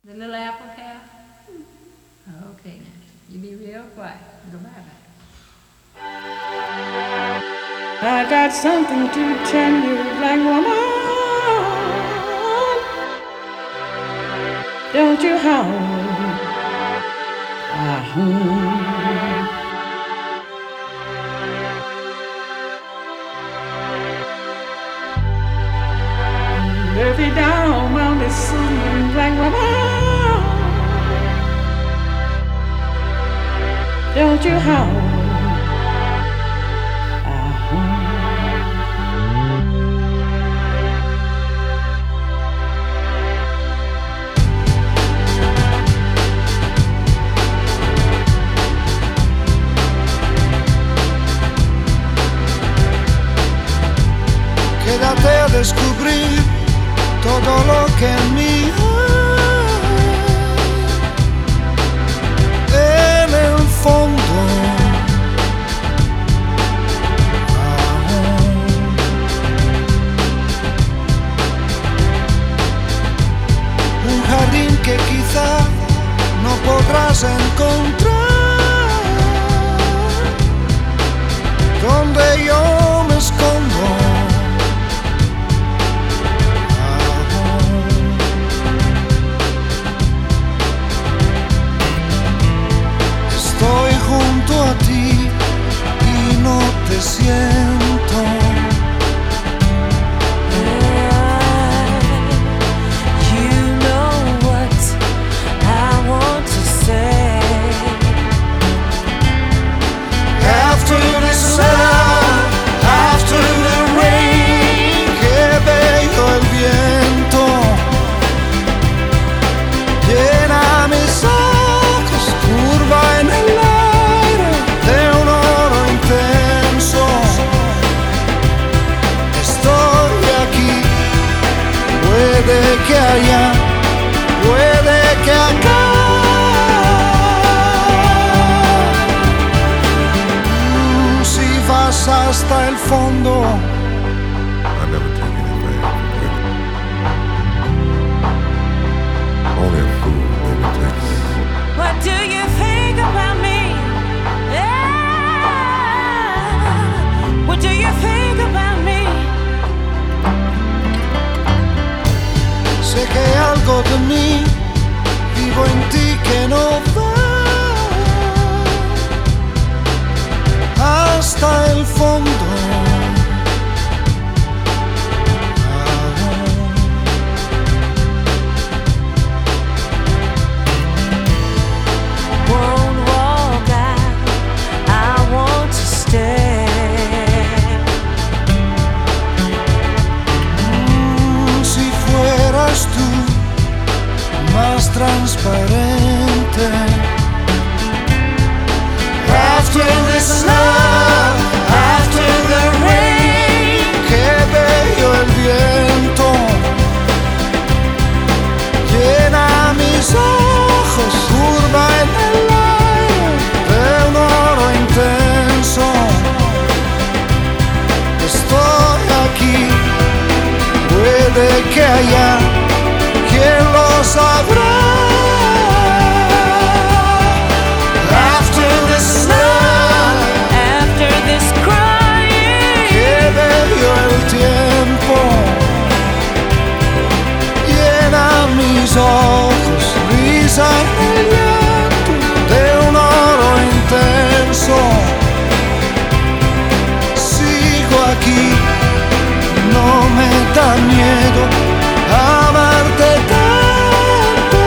The little apple calf? Okay, now. You be real quiet. Go bye-bye. I got something to tell you, black woman. Don't you howl. Ah, If you down on this sun, black woman, don't you howl. Quédate a descubrir todo lo que en mí hay. En el fondo aún. Un jardín que quizá no podrás encontrar, donde yo me escondo. Estoy junto a ti y no te siento. You know what I want to say. After the sun, after the rain, que bello el viento llena mis ojos, curva en el aire de un oro intenso. Estoy aquí, puede que allá, puede que acá. Si vas hasta el fondo, I never take anything for granted. Only a fool maybe takes. What do you think about me? Yeah. What do you think about me? sé que hay algo de mí vivo en ti que no va hasta el fondo. Won't walk out, I want to stay. Si fueras tú más transparente. After this love, after the rain, que bello el viento llena mis ojos, curva en el aire de un oro intenso. Estoy aquí, puede que haya quien lo sabrá. After the sun, After this crying, que bello el tiempo llena mis ojos, risa en el viento de un oro intenso. Sigo aquí, no me da miedo amarte tanto,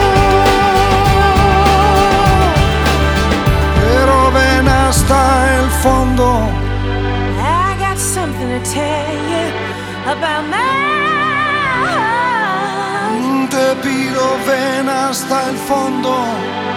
pero ven hasta el fondo. I got something to tell you about my. Te pido ven hasta el fondo.